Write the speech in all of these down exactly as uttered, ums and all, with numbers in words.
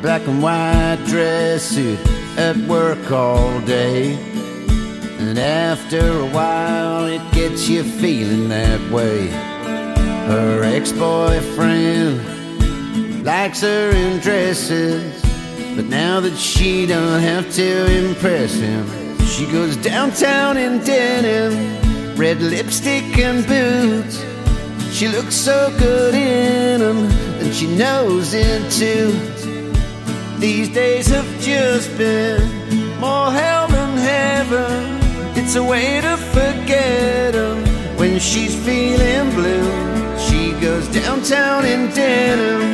black and white dress suit at work all day. And after a while it gets you feeling that way. Her ex-boyfriend likes her in dresses, but now that she don't have to impress him, she goes downtown in denim, red lipstick and boots. She looks so good in them, and she knows it too. These days have just been more hell than heaven. It's a way to forget them. When she's feeling blue, she goes downtown in denim.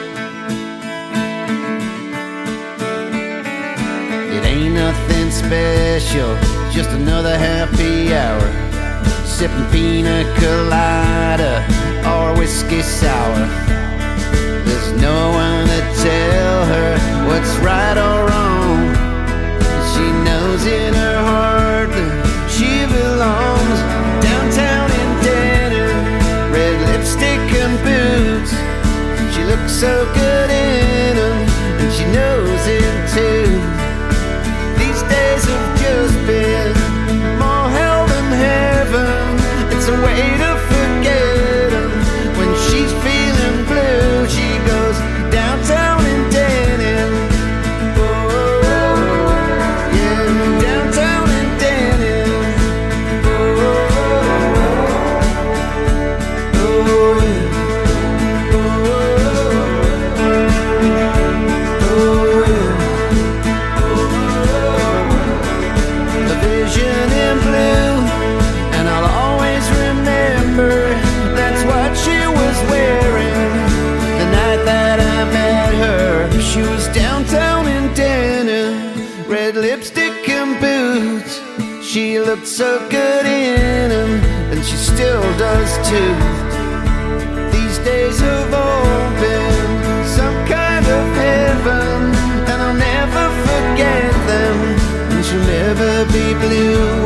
It ain't nothing special, just another happy hour, sipping pina colada or whiskey sour. There's no one to tell her what's right or wrong. She knows in her heart that she belongs downtown in denim, red lipstick and boots. She looks so good in them, and she knows it too. These days have just been more hell than heaven. It's a way to forget them. When she's feeling blue, she goes downtown in denim. Oh, yeah, downtown in denim. Oh, oh, yeah. Oh, yeah. A vision in blue, and I'll always remember that's what she was wearing the night that I met her. She was downtown in denim, red lipstick and boots. She looked so good in them, and she still does too. These days have all been some kind of heaven, and I'll never forget them, and she'll never be blue.